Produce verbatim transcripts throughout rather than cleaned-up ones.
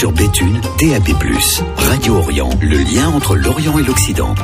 sur Béthune, D A B plus. Radio Orient, le lien entre l'Orient et l'Occident.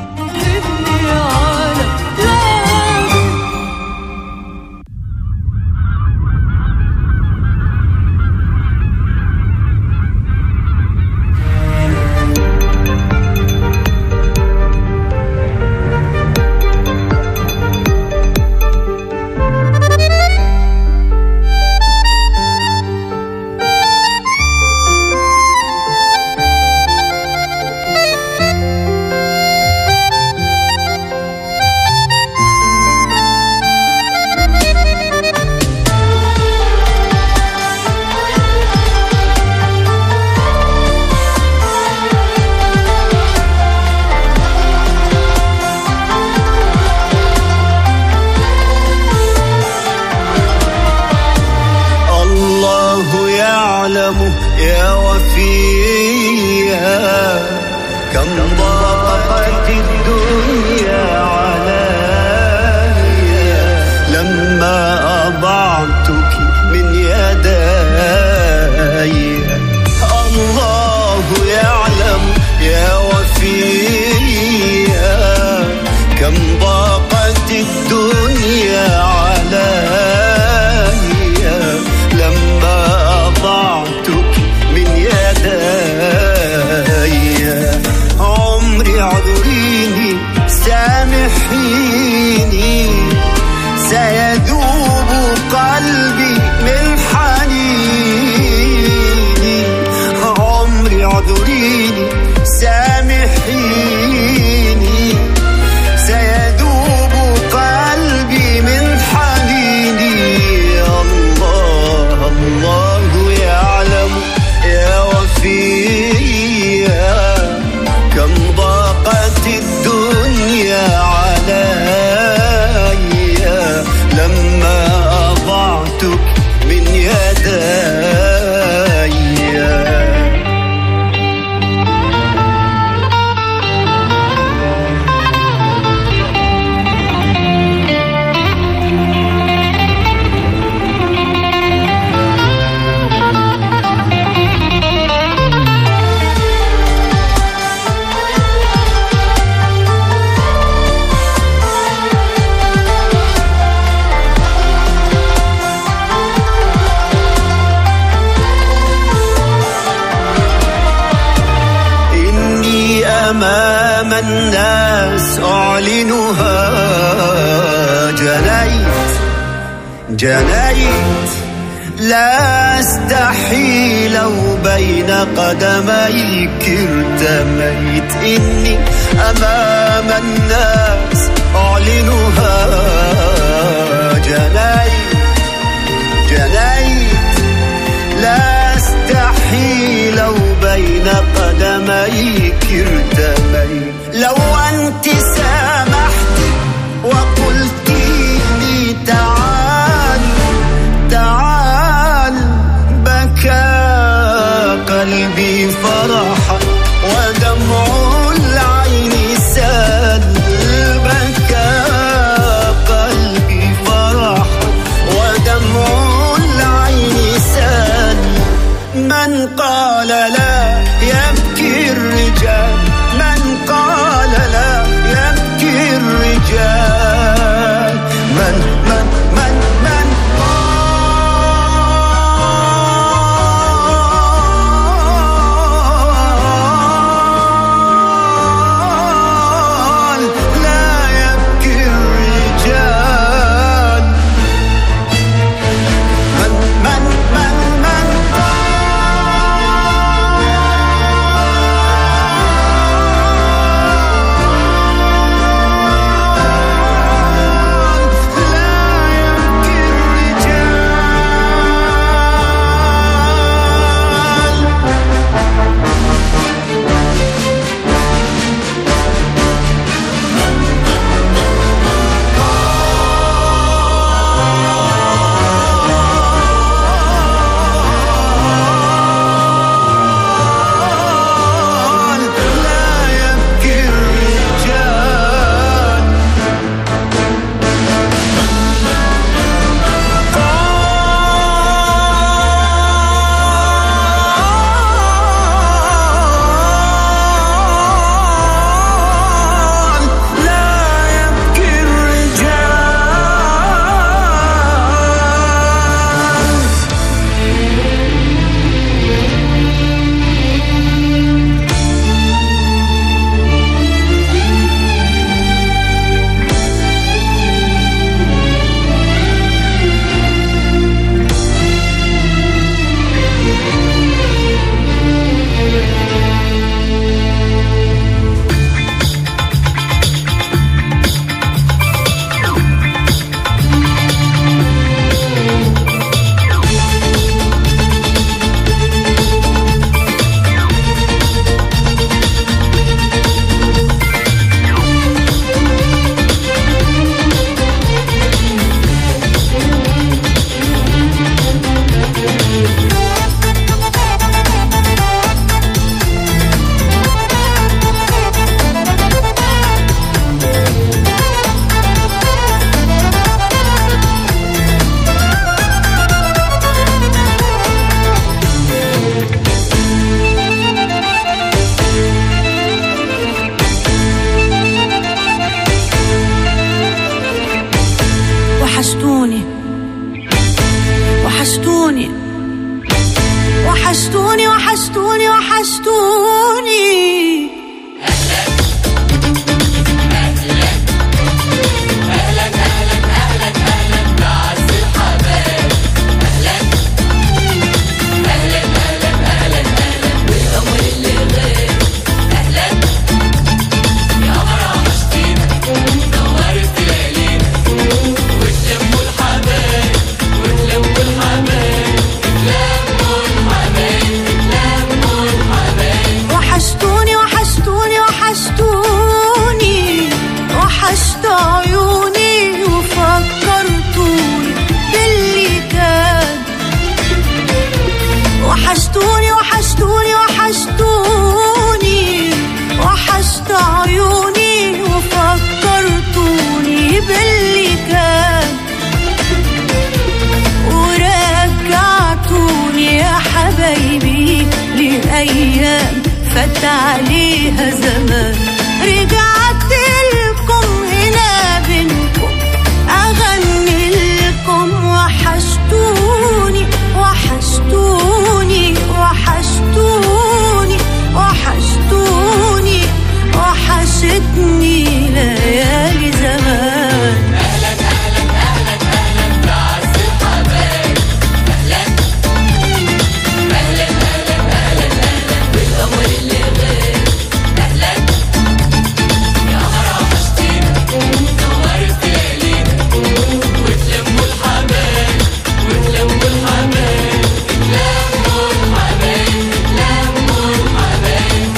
جنيت لا استحي لو بين قدميك ارتميت إني أمام الناس أعلنها جنيت جنيت لا استحي لو بين قدميك ارتميت لو أنت سامحت وقلت لي تعال تعال بكى قلبي فرحا ودمع العين سال بكى قلبي فرحا ودمع العين سال من قال لا يبكي الرجال من قال لا يبكي الرجال من من من من وحشتوني وحشتوني. وحشتوني وحشتوني وحشتوني وحشت عيوني وفكرتوني باللي كان ورجعتوني يا حبايبي لأيام فات عليها زمان. رجعت لكم هنا بينكم أغني لكم وحشتوني وحشتوني وحشتوني وحشتوني وحشتني ليالي زمان. أهلا أهلا أهلا أهلا بعز الحبايب. أهلا أهلا أهلا أهلا أهلا بالقمر اللي غير. أهلا يا مرة وحشتينا نورت ليالينا وتلموا الحبايب وتلموا الحبايب تلموا الحبايب تلموا الحبايب.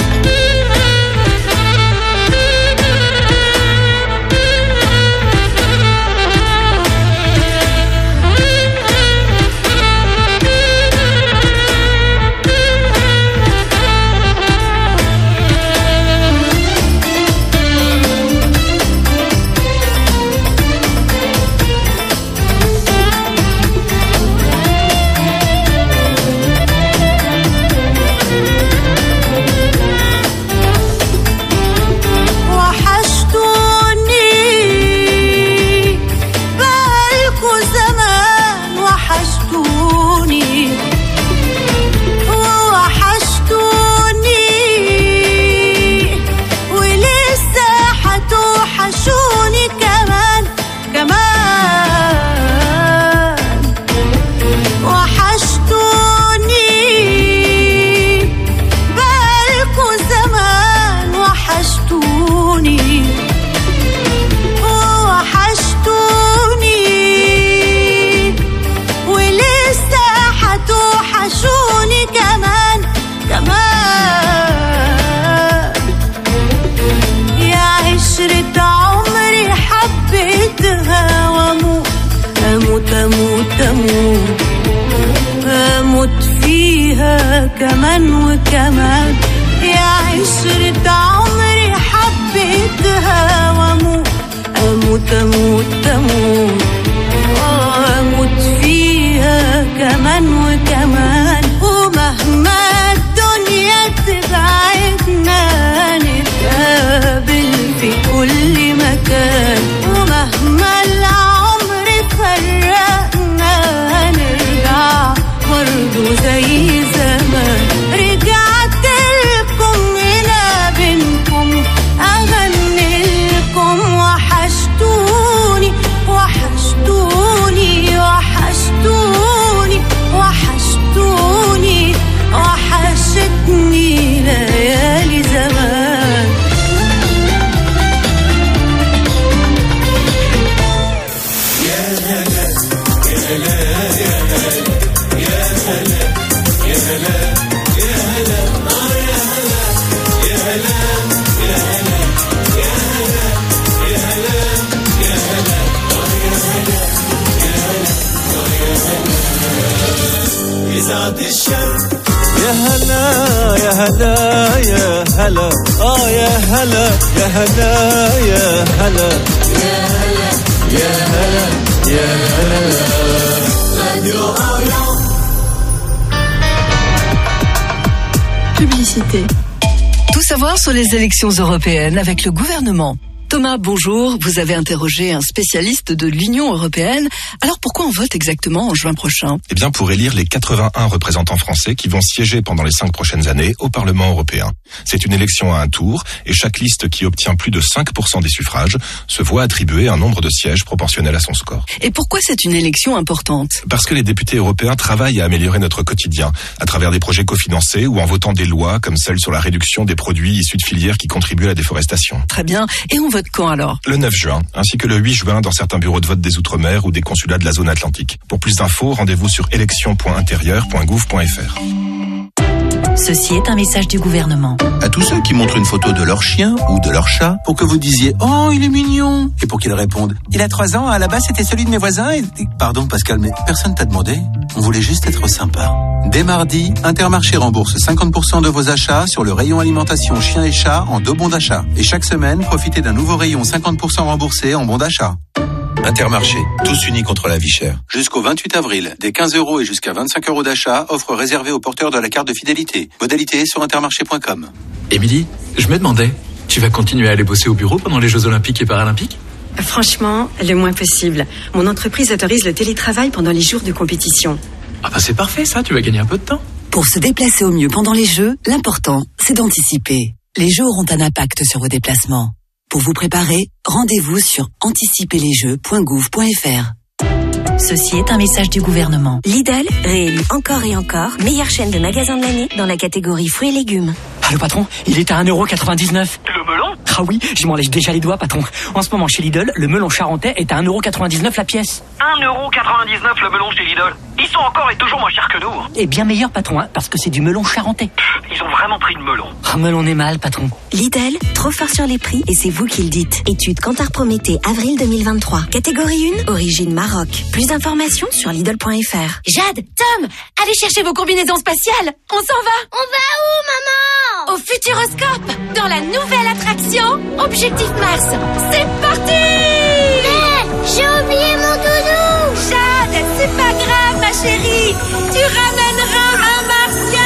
وحشتوني بقالكوا زمان وحشتوني وحشتوني ولسه هتوحشوني كمان كمان. وحشتوني بقالكوا زمان وحشتوني وحشتوني ولسه هتوحشوني كمان كمان. يا عشرة عمري حبيتها واموت اموت اموت اموت اموت فيها كمان وكمان. يا عشرة عمري حبيتها واموت اموت اموت اموت اموت فيها كمان وكمان. ومهما الدنيا تبعدنا نتقابل في كل مكان. ومهما العمر فرقنا نرجع برضو زي زمان. رجعت لكم هنا بينكم أغني لكم وحشتوني وحشتوني وحشتوني وحشتوني وحشتني ليالي زمان. يا هلا يا هلا يا هلا اه يا هلا يا هلا يا هلا يا هلا يا هلا يا هلا. راديو أوريون. Publicité. Tout savoir sur les élections européennes avec le gouvernement. Thomas, bonjour. Vous avez interrogé un spécialiste de l'Union européenne. Alors pourquoi on vote exactement en juin prochain ? Eh bien pour élire les quatre-vingt-un représentants français qui vont siéger pendant les cinq prochaines années au Parlement européen. C'est une élection à un tour et chaque liste qui obtient plus de cinq pour cent des suffrages se voit attribuer un nombre de sièges proportionnel à son score. Et pourquoi c'est une élection importante ? Parce que les députés européens travaillent à améliorer notre quotidien à travers des projets cofinancés ou en votant des lois comme celle sur la réduction des produits issus de filières qui contribuent à la déforestation. Très bien. Et on vote quand alors ? Le neuf juin, ainsi que le huit juin dans certains bureaux de vote des Outre-mer ou des consulats de la zone atlantique. Pour plus d'infos, rendez-vous sur élection point intérieur point gouv point f r. Ceci est un message du gouvernement. À tous ceux qui montrent une photo de leur chien ou de leur chat pour que vous disiez « Oh, il est mignon !» et pour qu'ils répondent « Il a trois ans, à la base c'était celui de mes voisins et... » Pardon Pascal, mais personne t'a demandé. On voulait juste être sympa. Dès mardi, Intermarché rembourse cinquante pour cent de vos achats sur le rayon alimentation chien et chat en deux bons d'achat. Et chaque semaine, profitez d'un nouveau rayon cinquante pour cent remboursé en bons d'achat. Intermarché, tous unis contre la vie chère. Jusqu'au vingt-huit avril, des quinze euros et jusqu'à vingt-cinq euros d'achat, offre réservée aux porteurs de la carte de fidélité. Modalité sur intermarché point com. Émilie, je me demandais, tu vas continuer à aller bosser au bureau pendant les Jeux Olympiques et Paralympiques ? Franchement, le moins possible. Mon entreprise autorise le télétravail pendant les jours de compétition. Ah bah c'est parfait ça, tu vas gagner un peu de temps. Pour se déplacer au mieux pendant les Jeux, l'important, c'est d'anticiper. Les Jeux auront un impact sur vos déplacements. Pour vous préparer, rendez-vous sur anticiper les jeux point gouv point f r. Ceci est un message du gouvernement. Lidl, réélu encore et encore, meilleure chaîne de magasins de l'année dans la catégorie fruits et légumes. Ah, le patron, il est à un euro quatre-vingt-dix-neuf. Le melon ? Ah oui, je m'en lèche déjà les doigts, patron. En ce moment, chez Lidl, le melon charentais est à un euro quatre-vingt-dix-neuf la pièce. un euro quatre-vingt-dix-neuf le melon chez Lidl. Ils sont encore et toujours moins chers que nous. Et bien meilleur, patron, hein, parce que c'est du melon charentais. Pff, ils ont vraiment pris le melon. Ah, melon est mal, patron. Lidl, trop fort sur les prix et c'est vous qui le dites. Étude Kantar Prométhée, avril deux mille vingt-trois. Catégorie un, origine Maroc. Plus d'informations sur Lidl point f r. Jade, Tom, allez chercher vos combinaisons spatiales. On s'en va. On va où, maman? Au Futuroscope, dans la nouvelle attraction Objectif Mars. C'est parti! Mais j'ai oublié mon doudou. Jade, c'est pas grave, ma chérie. Tu ramèneras un martien.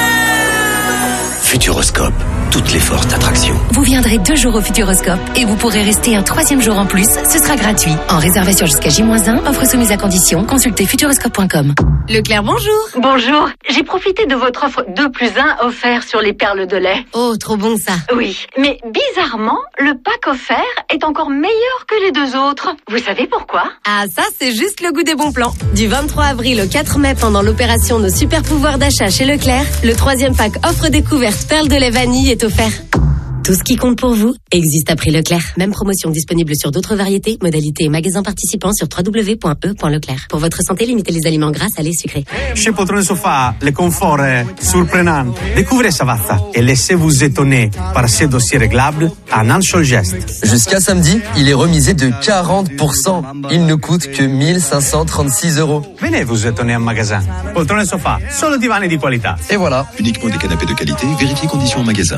Futuroscope, toutes les forces d'attraction. Vous viendrez deux jours au Futuroscope et vous pourrez rester un troisième jour en plus. Ce sera gratuit. En réservation jusqu'à J moins un, offre soumise à condition. Consultez futuroscope point com. Leclerc, bonjour. Bonjour. J'ai profité de votre offre deux plus un offert sur les perles de lait. Oh, trop bon ça. Oui, mais bizarrement, le pack offert est encore meilleur que les deux autres. Vous savez pourquoi? Ah, ça, c'est juste le goût des bons plans. Du vingt-trois avril au quatre mai, pendant l'opération Nos super pouvoirs d'achat chez Leclerc, le troisième pack offre découverte perles de lait vanille est offert. Tout ce qui compte pour vous existe à prix Leclerc. Même promotion disponible sur d'autres variétés, modalités et magasins participants sur w w w point e point leclerc. Pour votre santé, limitez les aliments gras, salés, sucrés. Chez Poltrone Sofa, le confort est surprenant. Découvrez Savazza et laissez-vous étonner par ses dossiers réglables en un seul geste. Jusqu'à samedi, il est remisé de quarante pour cent. Il ne coûte que mille cinq cent trente-six euros. Venez vous étonner en magasin. Poltrone Sofa, solo divani di qualità. Et voilà. Uniquement des canapés de qualité, vérifiez conditions en magasin.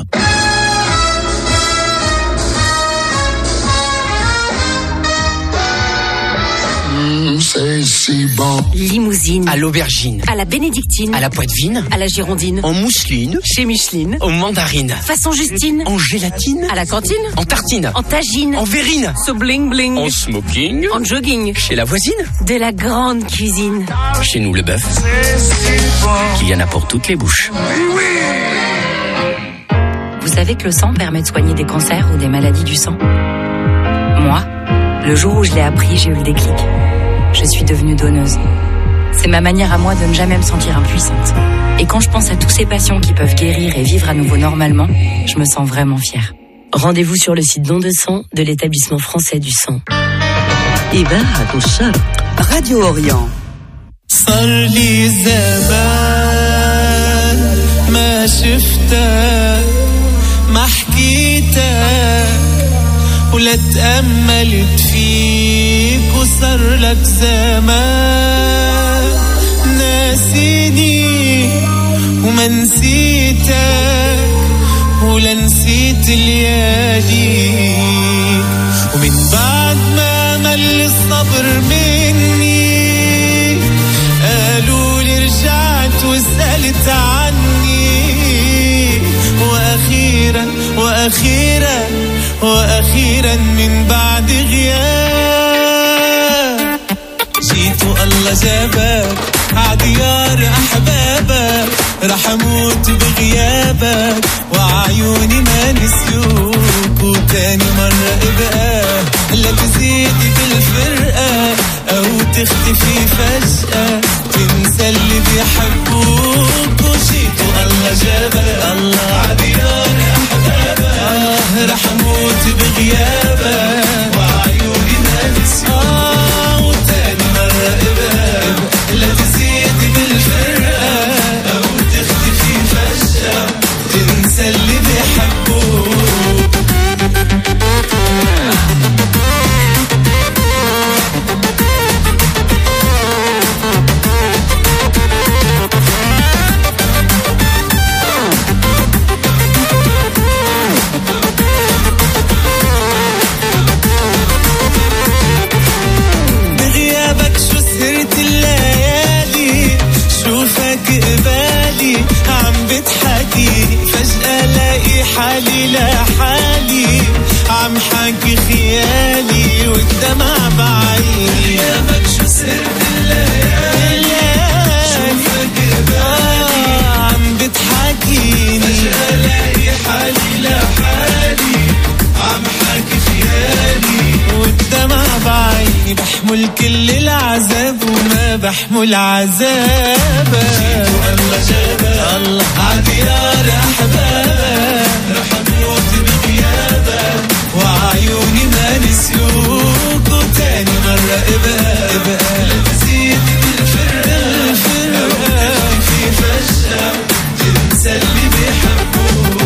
Limousine. À l'aubergine. À la bénédictine. À la poitevine. À la girondine. En mousseline. Chez Micheline. En mandarine. Façon Justine. En gélatine. À la cantine. En tartine. En tagine. En verrine. So bling bling. En smoking. En jogging. Chez la voisine. De la grande cuisine. Chez nous, le bœuf. Qu'il y en a pour toutes les bouches. Vous savez que le sang permet de soigner des cancers ou des maladies du sang? Moi, le jour où je l'ai appris, j'ai eu le déclic. Je suis devenue donneuse. C'est ma manière à moi de ne jamais me sentir impuissante. Et quand je pense à tous ces patients qui peuvent guérir et vivre à nouveau normalement, je me sens vraiment fière. Rendez-vous sur le site don de sang de l'établissement français du sang. إذاعة الشرق راديو أوريون. صار لي زمان ما شفتك ما حكيتك ولا تأملت فيك وصار لك زمان ناسيني وما نسيتك ولا نسيت لياليك ومن بعد ما مل الصبر مني قالوا لي رجعت وسألت عني وأخيرا وأخيرا وأخيرا من بعد غياب جيت والله جابك عديار أحبابك رح أموت بغيابك وعيوني ما نسيوك وتاني مرة ابقى لا تزيدي بالفرقة أو تختفي فجأة تنسى اللي بيحبوك وجيت والله جابك الله عديار أحبابك آه رح أموت بغيابك وعيوني ما نسيوك وتاني مرة ابقى لا تزيدي بالفرقة أو تختفي فجأة تنسى اللي بيحبوك بغيابك شو سهرت الليالي شوفك قبالي عم بتحكي فجأة لاقي حالي لحالي عم حكي خيالي والدمع بعيني بغيابك شو سهرت الليالي شوفك قبالي عم بتحكيني فجأة لاقي حالي لحالي عم حكي خيالي والدمع بعيني بحمل كل العذاب وما بحمل عذابك والله جابك الله عديار أحبابك رح أموت بغيابك وعيوني ما نسيوك وتاني مرة ابقى ابقى لا تزيد بالفرقة أو تختفي فجأة تنسى اللي بيحبوك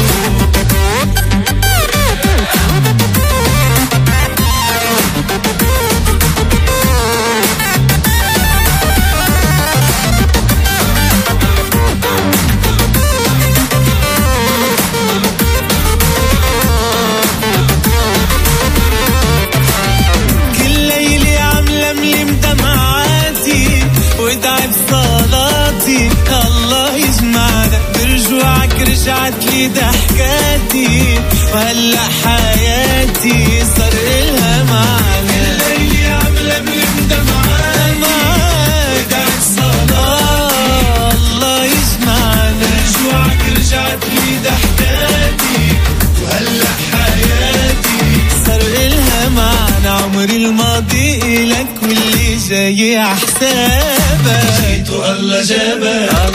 كل ليلة عم لملم دمعاتي وادعي بصلاتي الله يجمعنا برجوعك رجعت لي ضحكاتي وهلا حياتي صار إلها معنى كل ليلة عم لملم دمعاتي وادعي بصلاتي الله يجمعنا برجوعك رجعت لي ضحكاتي وهلا حياتي صار إلها معنى عمري الماضي إلك واللي جاي حسابك جيت والله جابك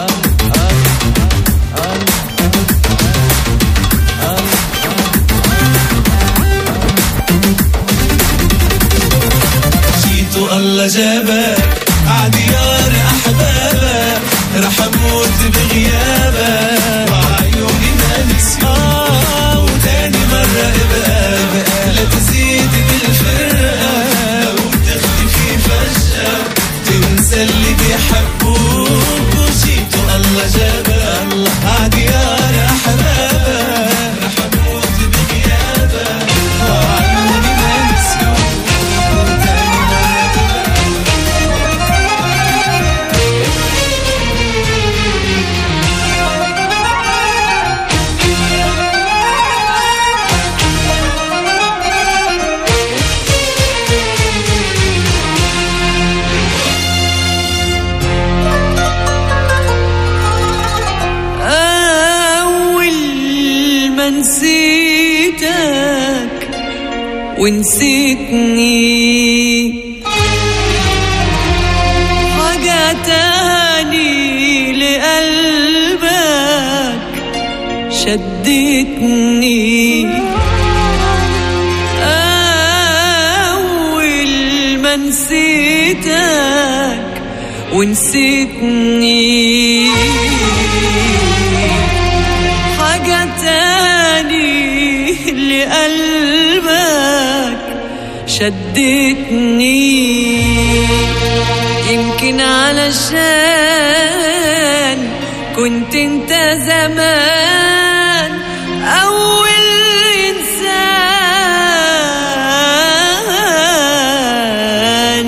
جيت والله جابك عديار أحبابك رح أموت بغيابك وعيوني ما نسيوك وتاني مرة ابقى ابقى لا تزيدي بالفرقة أو تختفي فجأة تنسى اللي بيحبوك وجيت الله جابك الله عديار أحبابك رح أموت بغيابك وعيوني ما نسيوك وتاني نسيتك ونسيتني حاجة تاني لقلبك شدتني أول ما نسيتك ونسيتني حاجة تاني لقلبك شدتني يمكن علشان كنت انت زمان أول إنسان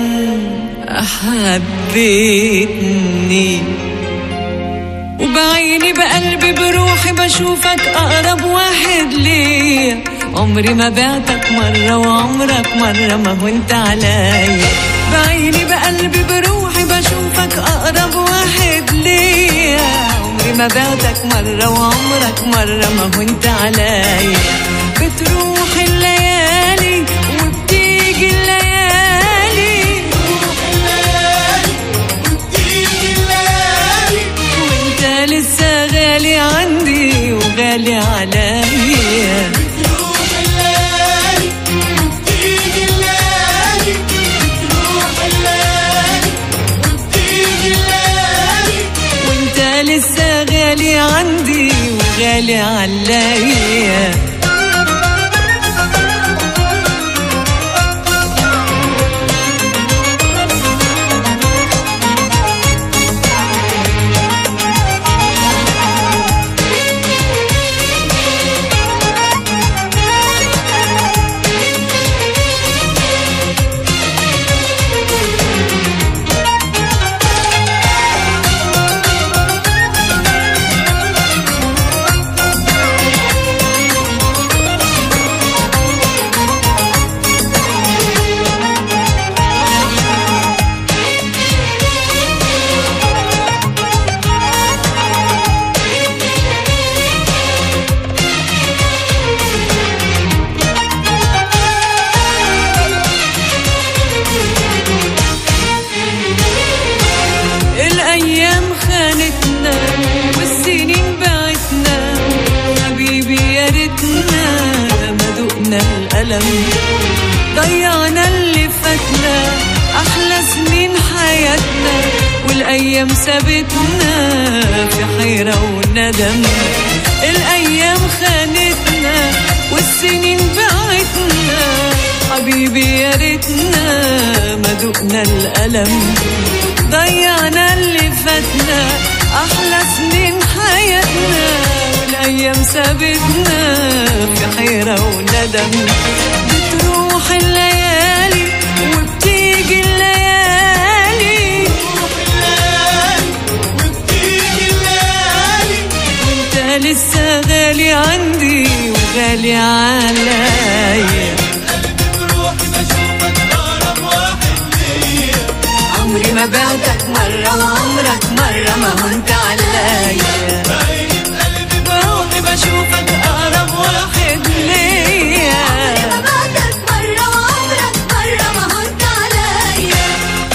حبيتني وبعيني بقلبي بروحي بشوفك أقرب واحد ليا عمري ما بعتك مرة وعمرك مرة ما هنت عليا. بعيني بقلبي بروحي بشوفك أقرب واحد ليا. عمري ما بعتك مرة وعمرك مرة ما هنت عليا. بتروح الليالي وبتيجي الليالي، بتروح الليالي وبتيجي الليالي، وانت لسه غالي عندي وغالي عليا. بتروح الليالي وبتيجي الليالي، بتروح الليالي وبتيجي الليالي، وانت لسه غالي عندي وغالي عليا. ضيعنا اللي فاتنا أحلى سنين حياتنا، والأيام سابتنا في حيرة وندم. الأيام خانتنا والسنين بعتنا، حبيبي يا ريتنا ما دقنا الألم. ضيعنا اللي فاتنا أحلى سنين حياتنا، والأيام سابتنا في حيرة وندم. بتروح الليالي وبتيجي الليالي، بتروح الليالي وبتيجي الليالي، وانت لسه غالي عندي وغالي عليا. قلبي بروحي بشوفك أقرب واحد ليا. عمري ما بعتك مرة وعمرك مرة ما هنت عليا. بعيني بقلبي بروحي بشوفك أقرب واحد ليا. عمري ما بعتك مرة وعمرك مرة ما هنت عليا.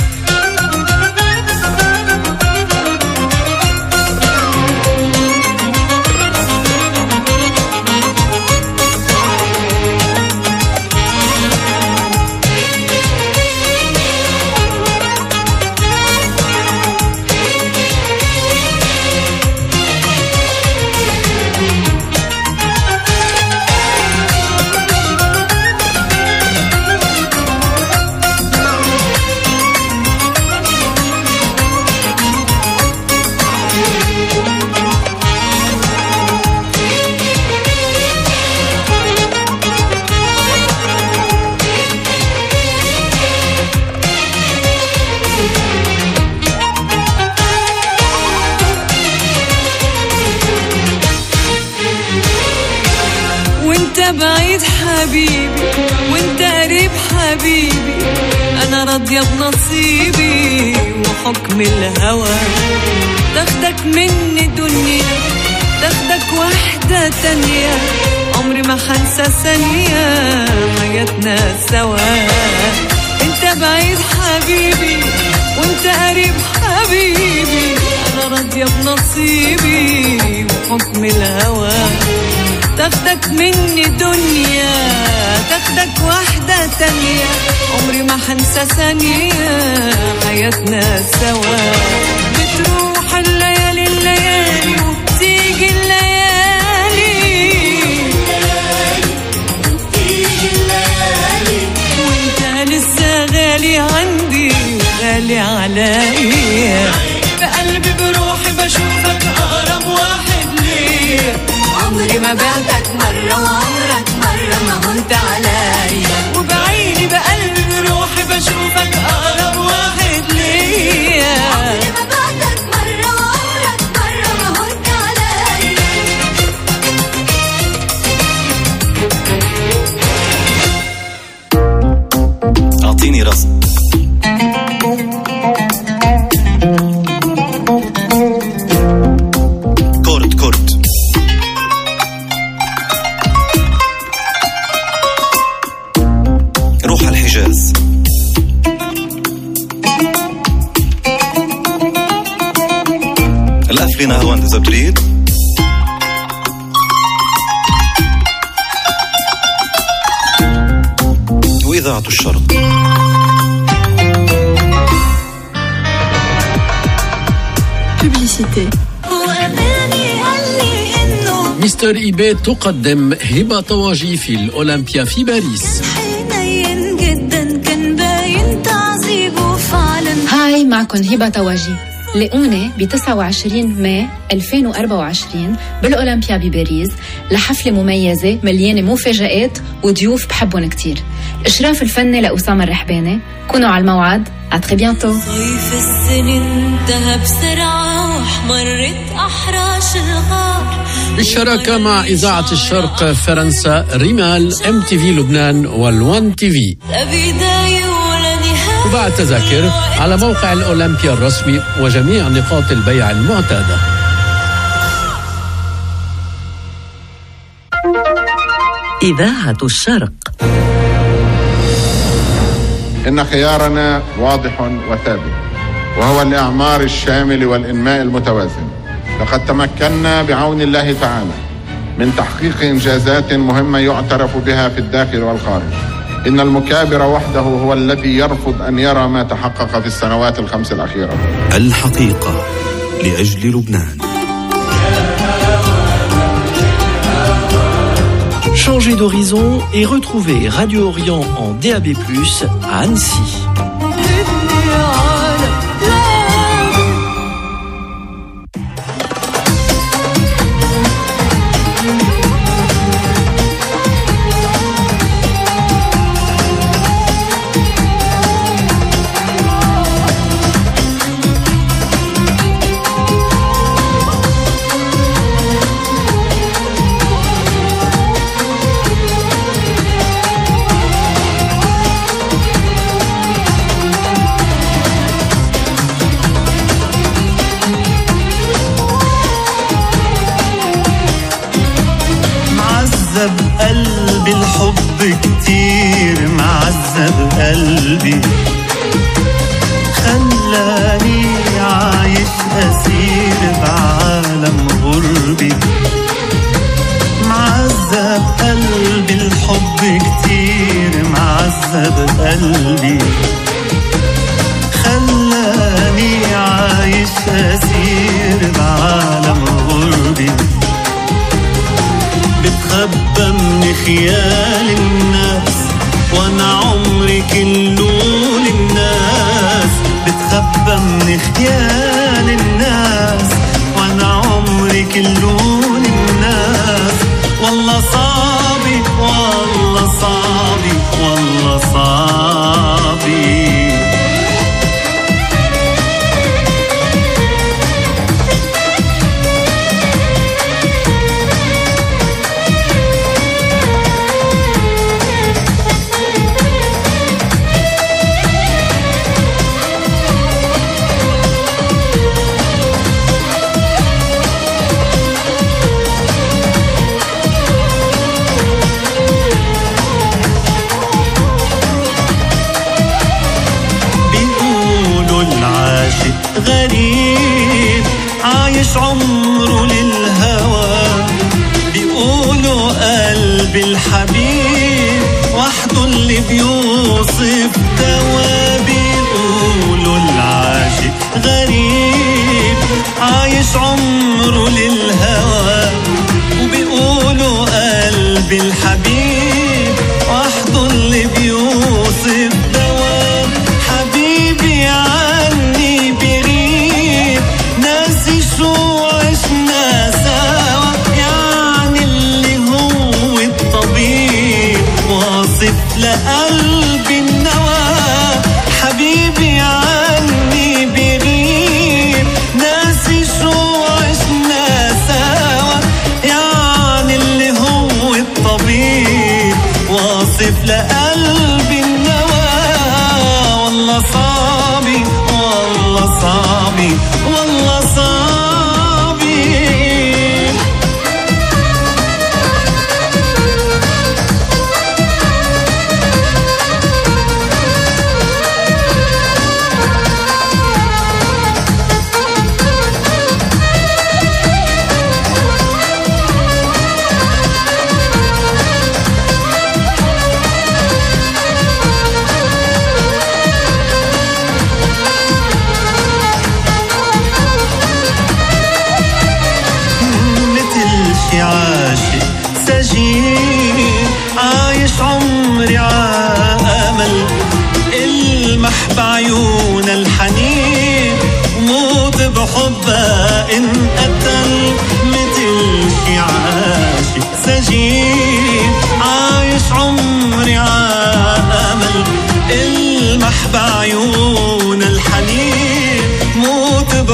بعيد حبيبي وانت قريب حبيبي، انا راضية بنصيبي وحكم الهوى. تاخدك مني دنيا تاخدك واحدة تانية، عمري ما حنسى ثانية حياتنا سوا. انت بعيد حبيبي وانت قريب حبيبي، انا راضية بنصيبي وحكم الهوى. تاخدك مني دنيا تاخدك واحدة تانية، عمري ما حنسى ثانية حياتنا سوا. بتروح الليالي الليالي وبتيجي الليالي، وبتيجي الليالي، وانت لسه غالي عندي وغالي عليا. بقلبي بروحي بشوفك أقرب واحد ليا. عمري ما بعتك مرة وعمرك مرة ما هنت عليا. وبعيني بقلبي بروحي بشوفك أقرب واحد ليا. عمري ما بعتك مرة وعمرك مرة ما هنت عليا. إذا تريد. وإذاعة الشرق. Publicité. مستر إيباي تقدم هبة طواجي في الأولمبيا في باريس. هاي معكن هبة طواجي، لاقوني ب تسعة وعشرين ماي ألفين وأربعة وعشرين بالأولمبيا بباريس لحفلة مميزة مليانة مفاجآت وضيوف بحبهم كتير. إشراف الفني لأسامة الرحباني. كونوا على الموعد. أتري بيانتو. صيف السنين انتهى بسرعة وحمرت أحراش الغار. بالشراكة مع إذاعة الشرق فرنسا، ريمال، ام تي في لبنان، والوان تي في. لا بداية ولا نهاية. وباع تذاكر على موقع الأولمبيا الرسمي وجميع نقاط البيع المعتادة. إذاعة الشرق. إن خيارنا واضح وثابت، وهو الإعمار الشامل والإنماء المتوازن. لقد تمكنا بعون الله تعالى من تحقيق إنجازات مهمة يعترف بها في الداخل والخارج. إن المكابر وحده هو الذي يرفض أن يرى ما تحقق في السنوات الخمس الأخيرة. الحقيقة لأجل لبنان. Changez d'horizon et retrouvez Radio Orient en D A B plus, à Annecy. قلبي الحب كتير معذب قلبي، خلاني عايش أسير بعالم غربي. معذب قلبي الحب كتير معذب قلبي، خلاني عايش أسير بعالم غربي. بتخبى من خيال الناس وانا عمري كله للناس. بتخبى من خيال الناس وانا عمري كله للناس. والله صعبي والله صعبي والله صعبي. غريب عايش عمره للهوى. بيقولوا قلب الحبيب وحده اللي بيوصف دوا. بيقولوا العاشق غريب عايش عمره للهوى. وبيقولوا قلب الحبيب وحده اللي بيوصف دوا. حبيبي عني بغيب ناسي شو عشنا سوا. يعني اللي هو الطبيب واصف لقلبي النوى. حبيبي عني بغيب ناسي شو عشنا سوا. يعني اللي هو الطبيب واصف لقلبي النوى. والله صعبي والله صعبي والله صعبي.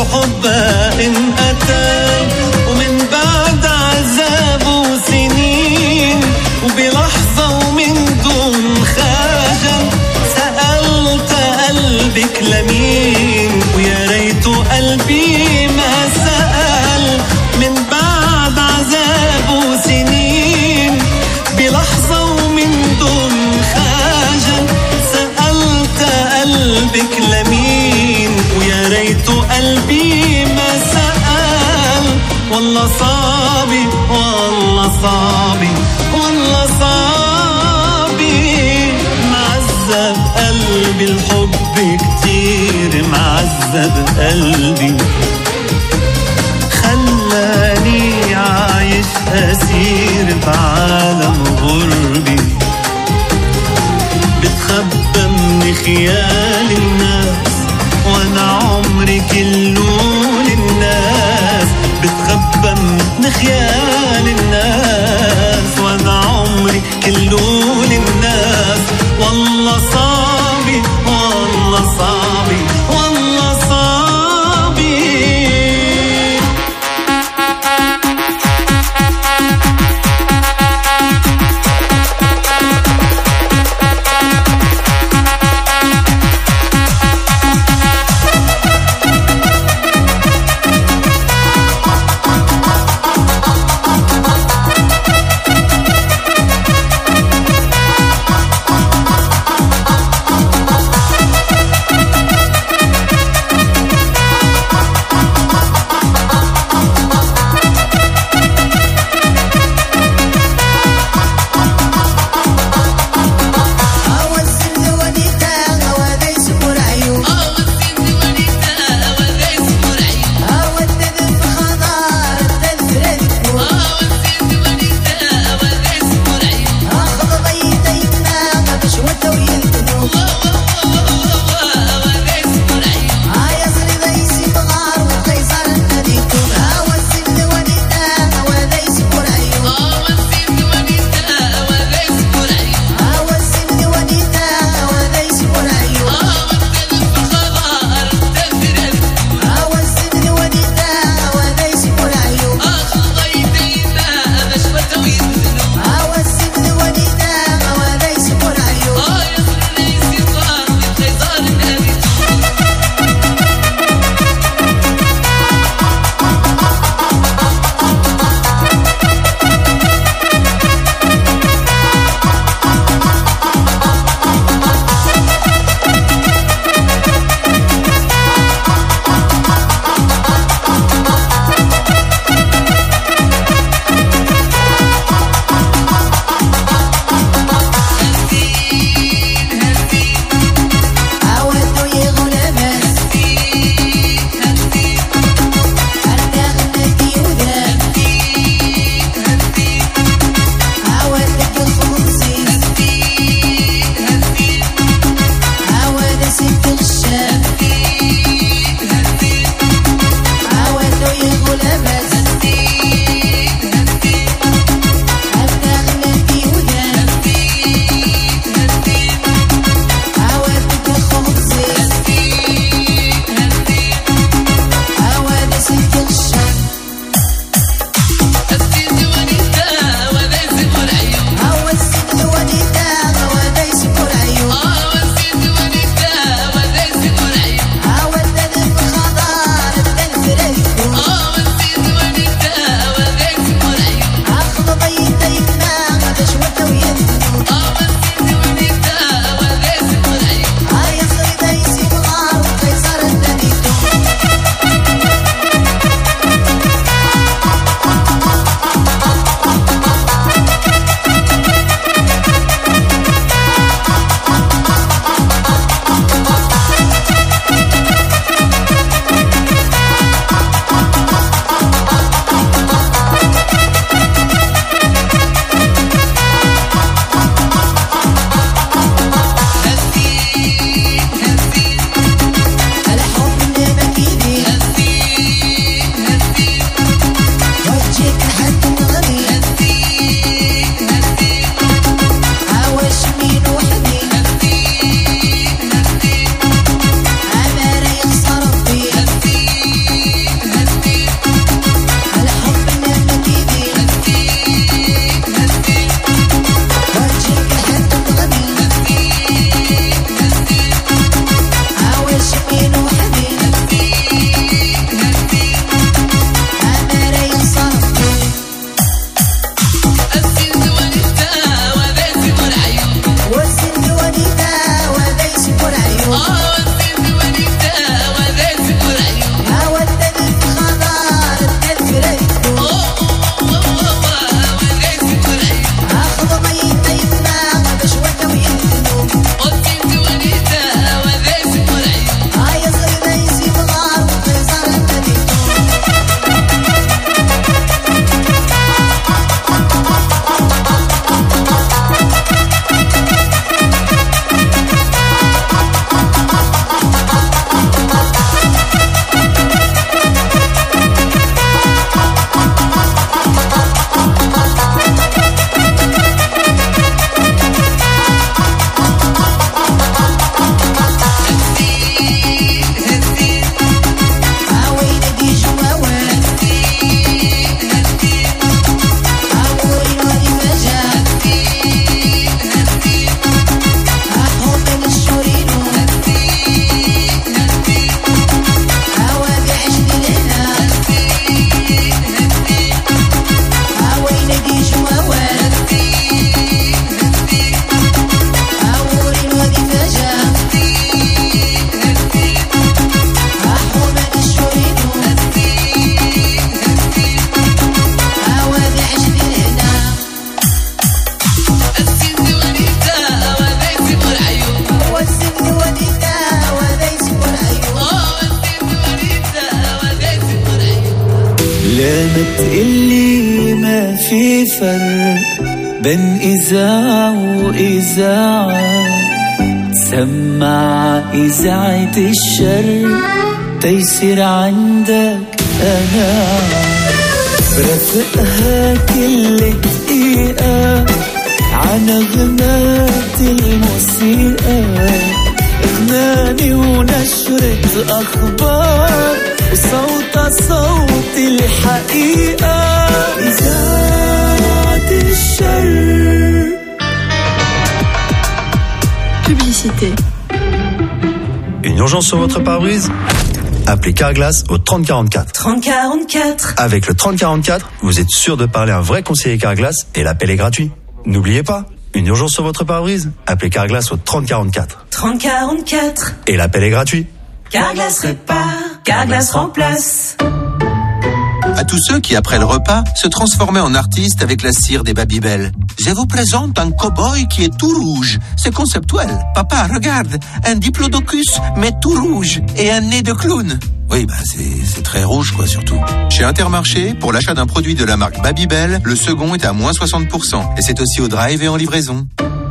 الحب إن أتى ومن بعد عذاب وسنين وبلحظة ومن دون خجل سألت قلبك لمين ويا ريت قلبي ما سأل من بعد عذاب وسنين بلحظة ومن دون خجل سألت قلبك لمين ويا ريت قلبي ما سأل والله صعبي والله صعبي والله صعبي معذب قلبي الحب كتير معذب قلبي خلاني عايش أسير بعالم غربي بتخبى من خيال الناس وانا عمري كله للناس بتخبى من خيال الناس وانا عمري كله للناس والله صعبي والله صعبي والله صعبي بتقلي ما في فرق بين إذاعة وإذاعة، تسمع إذاعة الشرق تيصير عندك أنا، برافقها كل دقيقة عنغمات الموسيقى، إغناني ونشرة أخبار وصوت صوت الحقيقة، إذاعة الشرق. Publicité. Une urgence sur votre pare-brise? Appelez Carglass au trente quarante-quatre. trente quarante-quatre. Avec le trente quarante-quatre, vous êtes sûr de parler à un vrai conseiller Carglass et l'appel est gratuit. N'oubliez pas, une urgence sur votre pare-brise? Appelez Carglass au trente quarante-quatre. trente quarante-quatre. Et l'appel est gratuit. Carglass répare, Carglass remplace. À tous ceux qui, après le repas, se transformaient en artistes avec la cire des Babybel. Je vous présente un cow-boy qui est tout rouge. C'est conceptuel. Papa, regarde, un diplodocus, mais tout rouge, et un nez de clown. Oui, bah c'est, c'est très rouge, quoi, surtout. Chez Intermarché, pour l'achat d'un produit de la marque Babybel, le second est à moins soixante pour cent. Et c'est aussi au drive et en livraison.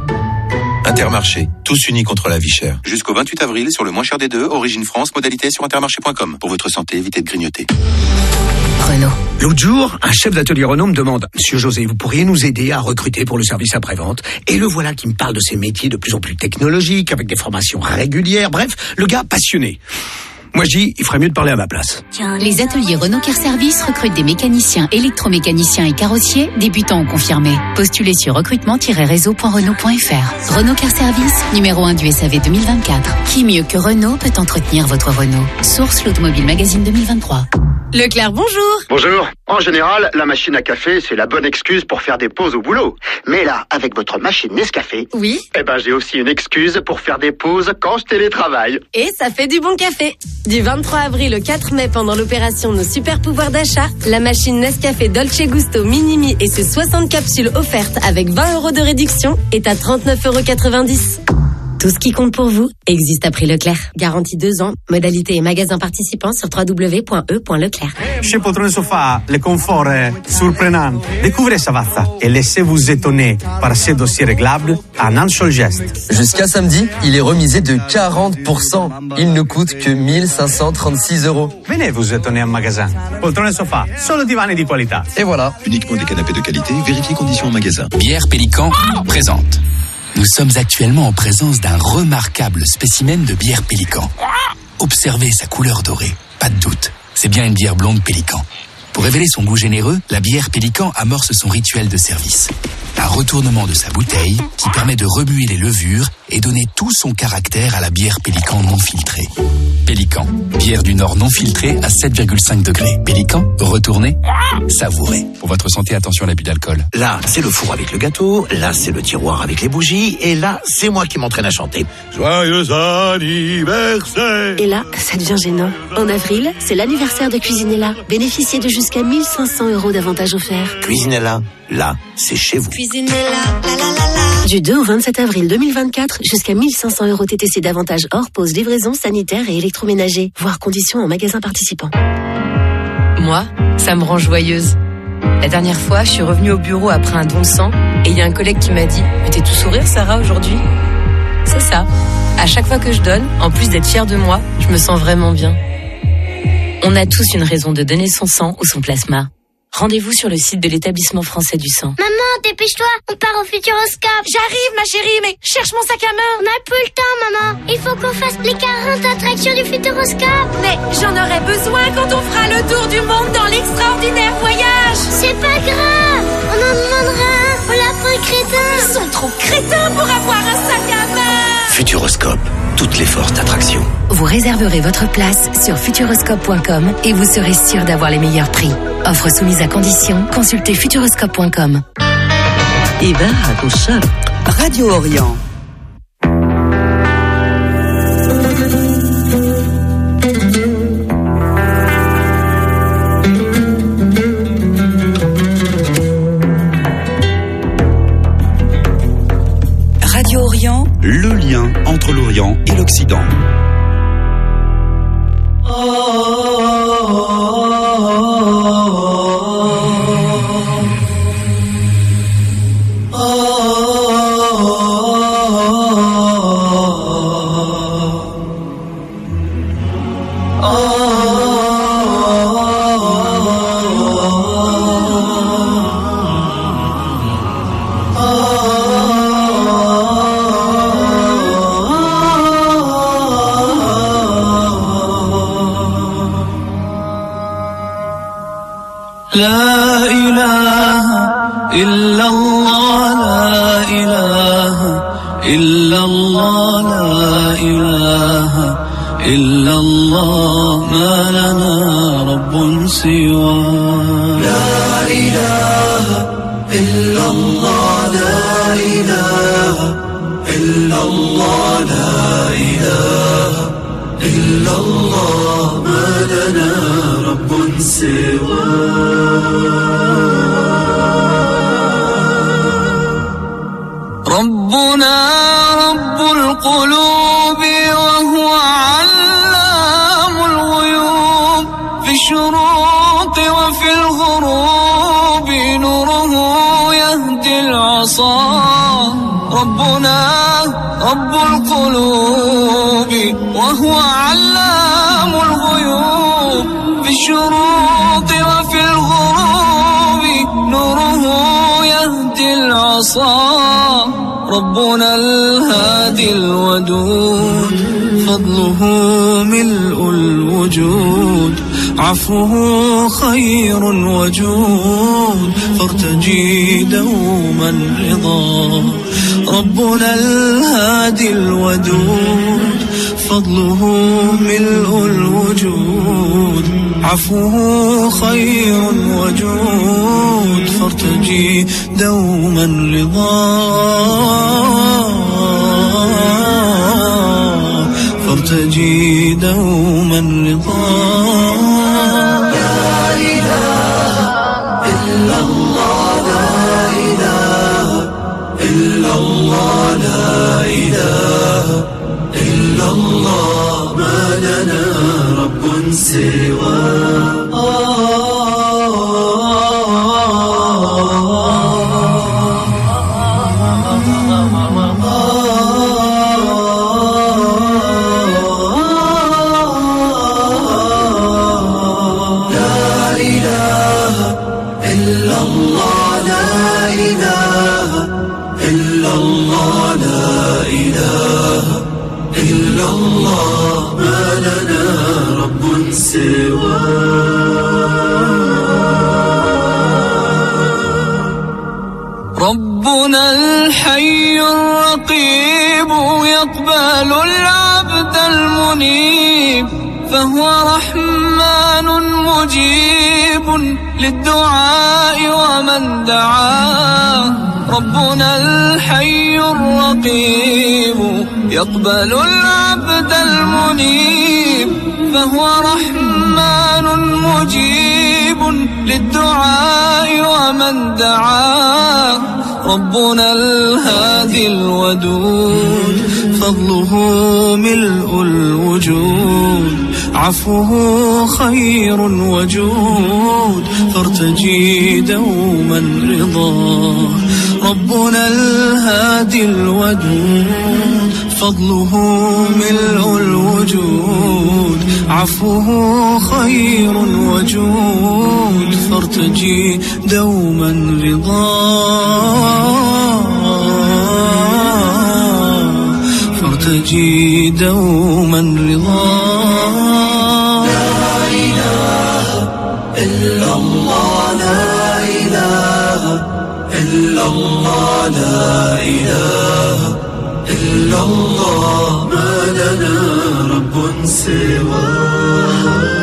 Intermarché, tous unis contre la vie chère. Jusqu'au vingt-huit avril, sur le moins cher des deux, Origine France, modalité sur intermarché point com. Pour votre santé, évitez de grignoter. Renault. L'autre jour, un chef d'atelier Renault me demande « Monsieur José, vous pourriez nous aider à recruter pour le service après-vente ?» Et le voilà qui me parle de ces métiers de plus en plus technologiques, avec des formations régulières, bref, le gars passionné. Moi, je dis, il ferait mieux de parler à ma place. Les ateliers Renault Car Service recrutent des mécaniciens, électromécaniciens et carrossiers, débutants ou confirmés. Postulez sur recrutement tiret réseau point renault point f r. Renault Car Service, numéro un du S A V deux mille vingt-quatre. Qui mieux que Renault peut entretenir votre Renault? Source l'Automobile Magazine deux mille vingt-trois. Leclerc, bonjour. Bonjour. En général, la machine à café, c'est la bonne excuse pour faire des pauses au boulot. Mais là, avec votre machine Nescafé, oui, eh ben j'ai aussi une excuse pour faire des pauses quand je télétravaille. Et ça fait du bon café. Du vingt-trois avril au quatre mai, pendant l'opération Nos super pouvoirs d'achat, la machine Nescafé Dolce Gusto Minimi et ses soixante capsules offertes avec vingt euros de réduction est à trente-neuf euros quatre-vingt-dix. Tout ce qui compte pour vous existe à prix Leclerc. Garantie deux ans. Modalité et magasin participants sur w w w point e point leclerc. Chez Poltrone Sofa, le confort est surprenant. Découvrez Savazza et laissez-vous étonner par ses dossiers réglables en un seul geste. Jusqu'à samedi, il est remisé de quarante pour cent. Il ne coûte que mille cinq cent trente-six euros. Venez vous étonner en magasin. Poltrone Sofa, solo divani di qualità. Et voilà. Uniquement des canapés de qualité, vérifiez conditions en magasin. Bière Pélican présente. Nous sommes actuellement en présence d'un remarquable spécimen de bière Pélican. Observez sa couleur dorée, pas de doute, c'est bien une bière blonde Pélican. Pour révéler son goût généreux, la bière Pélican amorce son rituel de service. Un retournement de sa bouteille qui permet de remuer les levures et donner tout son caractère à la bière Pélican non filtrée. Pélican, bière du Nord non filtrée à sept virgule cinq degrés. Pélican, retournez, savourez. Pour votre santé, attention à l'abus d'alcool. Là, c'est le four avec le gâteau, là, c'est le tiroir avec les bougies, et là, c'est moi qui m'entraîne à chanter. Joyeux anniversaire! Et là, ça devient gênant. En avril, c'est l'anniversaire de Cuisinella. Bénéficiez de jusqu'à mille cinq cents euros d'avantages offerts. Cuisinella, là, c'est chez vous. Cuisinella, la la la la. Du deux au vingt-sept avril deux mille vingt-quatre, jusqu'à mille cinq cents euros T T C d'avantages hors pause, livraison, sanitaire et électroménager. Voir conditions en magasin participant. Moi, ça me rend joyeuse. La dernière fois, je suis revenue au bureau après un don de sang et il y a un collègue qui m'a dit « Mais t'es tout sourire, Sarah, aujourd'hui ?» C'est ça. À chaque fois que je donne, en plus d'être fière de moi, je me sens vraiment bien. On a tous une raison de donner son sang ou son plasma. Rendez-vous sur le site de l'établissement français du sang. Maman, dépêche-toi, on part au Futuroscope. J'arrive, ma chérie, mais cherche mon sac à main. On n'a plus le temps, maman. Il faut qu'on fasse les quarante attractions du Futuroscope. Mais j'en aurai besoin quand on fera le tour du monde dans l'extraordinaire voyage. C'est pas grave, on en demandera un au lapin crétin. Ils sont trop crétins pour avoir un sac à main. Futuroscope, toutes les forces d'attraction. Vous réserverez votre place sur futuroscope point com et vous serez sûr d'avoir les meilleurs prix. Offre soumise à condition, consultez futuroscope point com. إذاعة الشرق Radio Orient. Radio Orient, Le lien entre l'Orient et l'Occident. Oh, oh, oh, oh, oh. لا إله إلا الله لا إله إلا الله لا إله إلا الله ما لنا رب سواه لا إله إلا الله لا إله إلا الله لا إله إلا الله ما لنا رب سواه ربنا رب القلوب وهو علام الغيوب في الشروق وفي الغروب نوره يهدي العصا ربنا رب القلوب وهو علام الغيوب في الشروق وفي الغروب نوره يهدي العصا ربنا الهادي الودود فضله ملء الوجود عفوه خير وجود فارتجي دوما رضا ربنا الهادي الودود فضله ملء الوجود عفوه خير وجود فارتجي دوما رضا فارتجي دوما رضا لا إله إلا الله لا إله إلا الله لا إله إلا الله ما لنا رب سواه ربنا الحي الرقيب يقبل العبد المنيب فهو رحمن مجيب للدعاء ومن دعاه ربنا الحي الرقيب يقبل العبد المنيب فهو رحمن مجيب للدعاء ومن دعاه ربنا الهادي الودود فضله ملء الوجود عفوه خير وجود فارتجي دوما رضا ربنا الهادي الودود فضله ملء الوجود عفوه خير وجود فارتجي دوما رضا فارتجي دوما رضا لا إله إلا الله لا إله إلا الله لا إله إلا الله ما لنا رب سواه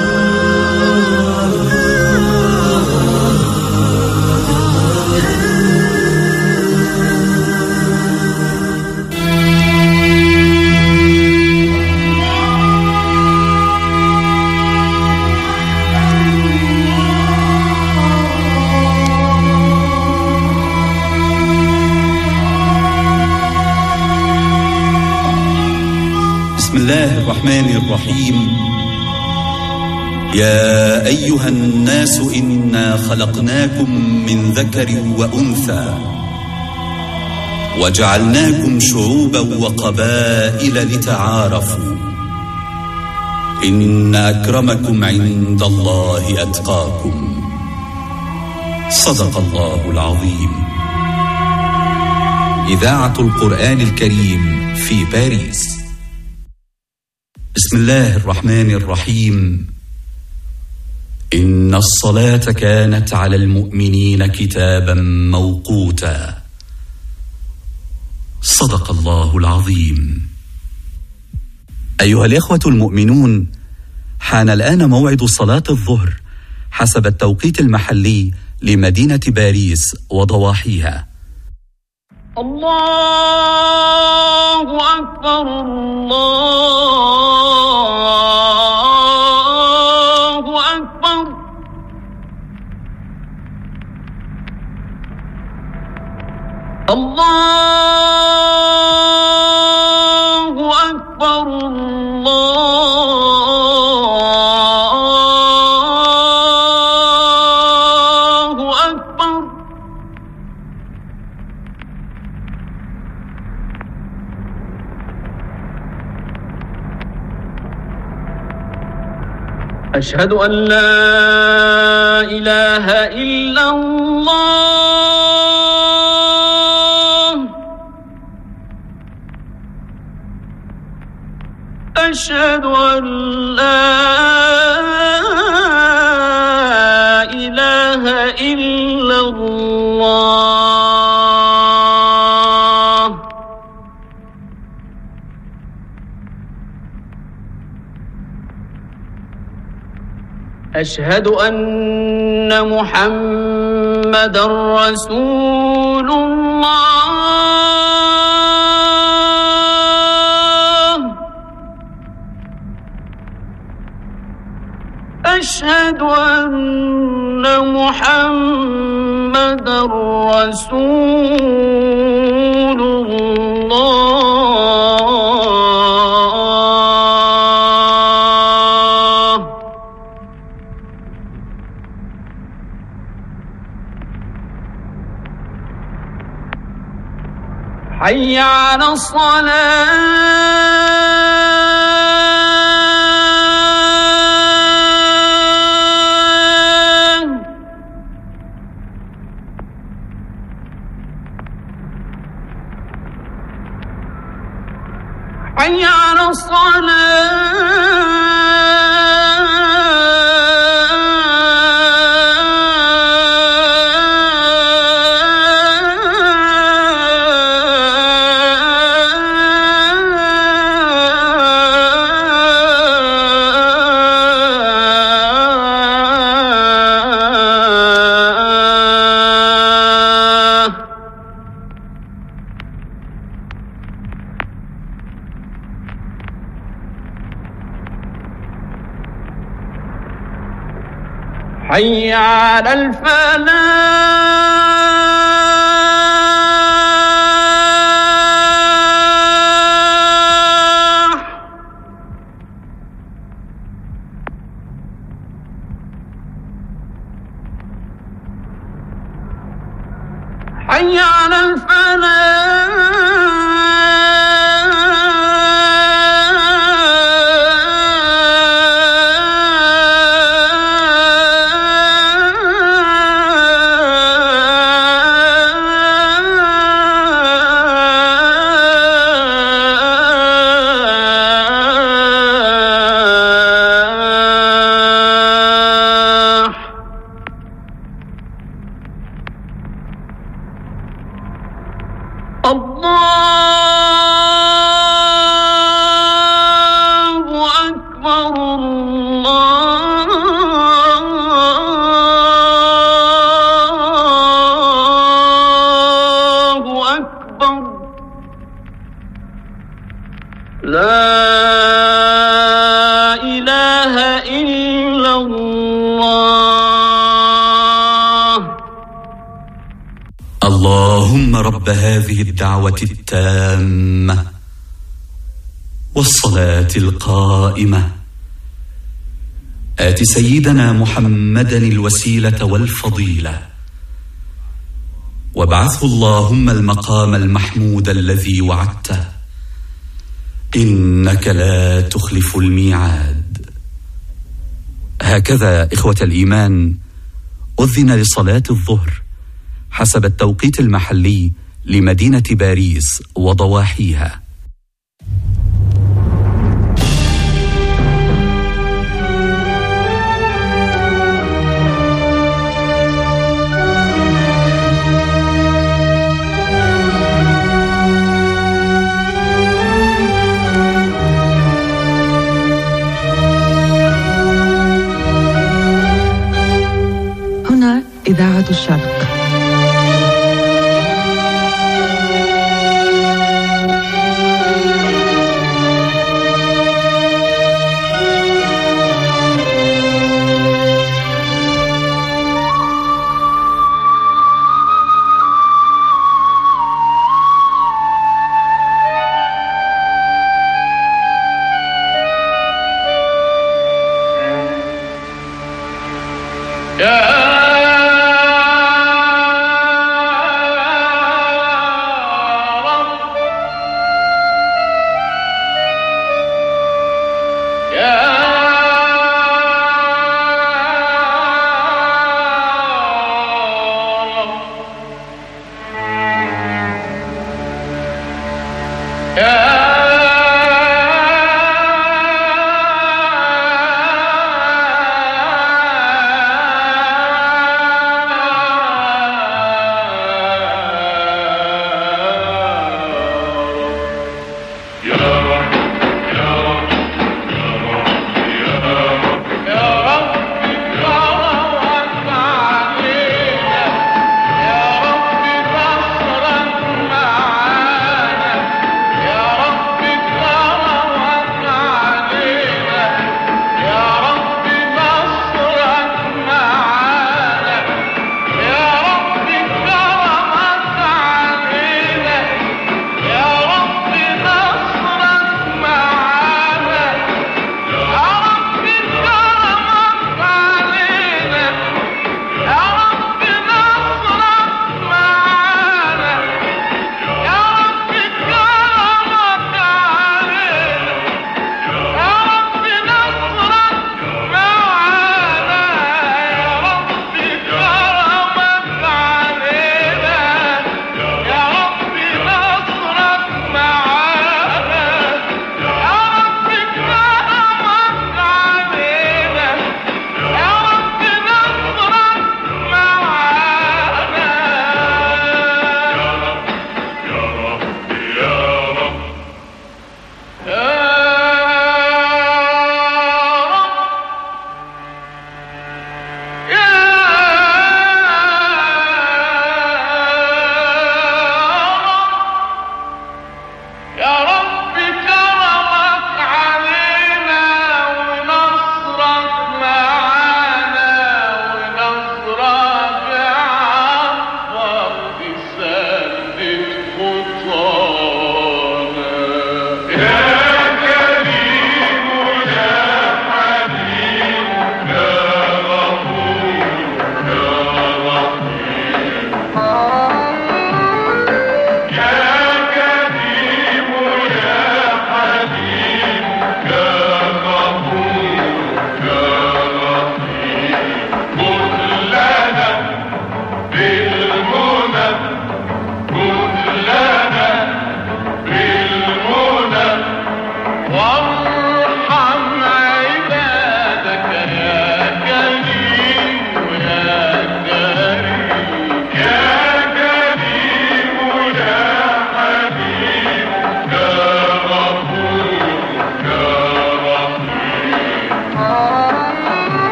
بسم الله الرحمن الرحيم يا أيها الناس إنا خلقناكم من ذكر وأنثى وجعلناكم شعوبا وقبائل لتعارفوا إن أكرمكم عند الله أتقاكم. صدق الله العظيم. إذاعة القرآن الكريم في باريس. بسم الله الرحمن الرحيم. إن الصلاة كانت على المؤمنين كتابا موقوتا. صدق الله العظيم. أيها الإخوة المؤمنون، حان الآن موعد صلاة الظهر حسب التوقيت المحلي لمدينة باريس وضواحيها. الله أكبر الله أكبر. الله أكبر الله أكبر. أشهد أن لا إله إلا الله. أشهد أن لا إله إلا الله. أشهد أن محمدًا رسول الله. أشهد أن محمدًا رسول الله. حي على الصلاة. حي على الصلاة. حي على الفلاح. حي على الفلاح. الله أكبر الله أكبر. لا إله إلا الله. اللهم رب هذه الدعوة التامة والصلاة القائمة آت سيدنا محمدا الوسيلة والفضيلة وابعثه اللهم المقام المحمود الذي وعدته إنك لا تخلف الميعاد. هكذا إخوة الإيمان أذن لصلاة الظهر حسب التوقيت المحلي لمدينة باريس وضواحيها. هنا إذاعة الشرق.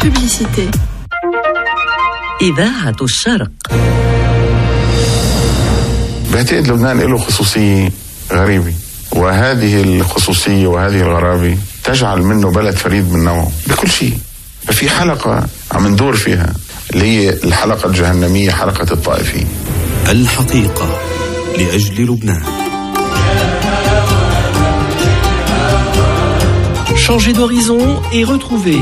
Publicité. إذاعة الشرق. بعتقد لبنان له خصوصية غريبة، وهذه الخصوصية وهذه الغرابة تجعل منه بلد فريد من نوعه بكل شيء. ففي حلقة عم ندور فيها اللي هي الحلقة الجهنمية، حلقة الطائفية. الحقيقة لأجل لبنان. Changer d'horizon et retrouver